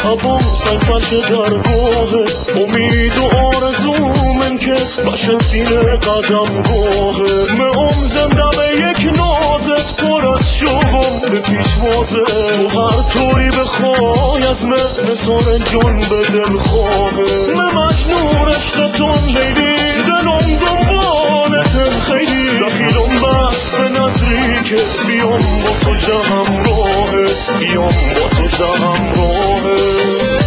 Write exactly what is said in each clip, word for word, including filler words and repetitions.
حواسم باشه درگاه امید و آرزومن که باشه سینه قدم گاهه معم زنده به یک نازت پر از شوقم به پیشوازه تو هر طوری بخوای از من نثار جان به دل خواهه من مجنون عشقتون لیلی دلم دنبالتم خیلی دخیلم بست به نظری که بیام با سجده همراهه بیام با سجده همراهه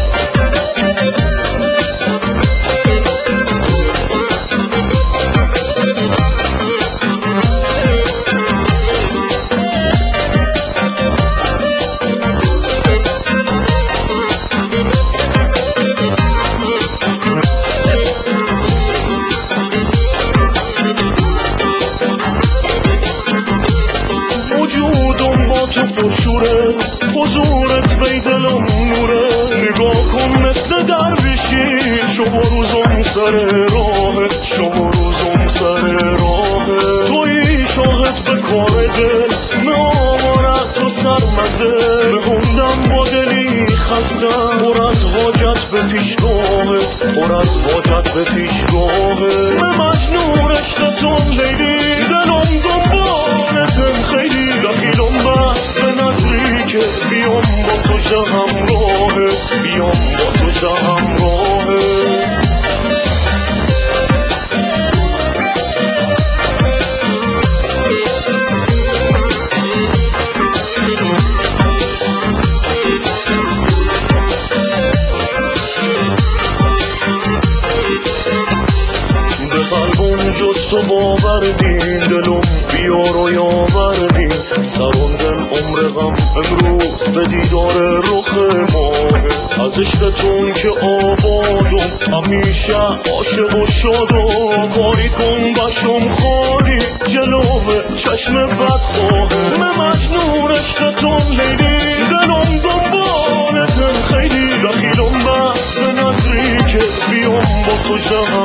وجودم با تو پرشوره حضورت بی دلم نوره نگاه کن مثل درویشی شما روزم سر راهه شما روزم سر راهه توی شاهد به کار دل معامارت تو سرمزه بهندم با دلی خستم پر از حاجت به پیشگاهت پر از حاجت به پیشگاهت من مجنون عشقتون لیلی دلم دنبالتم خیلی دخیلم بست به نظری که بیام با سجده همراهه بیام با سجده همراهه قلبم جز تو باوردین دلم بیار و یاوردین سراندن عمر غم امروز به دیدار رخ ماه از عشقتون که آبادم همیشه عاشق و شادم کاری کن بشم خالی جلوه چشم بدخواه من مجنون عشقتون لیلی دلم دنبالتم خیلی دخیلم بست به نظری که بیام با سجده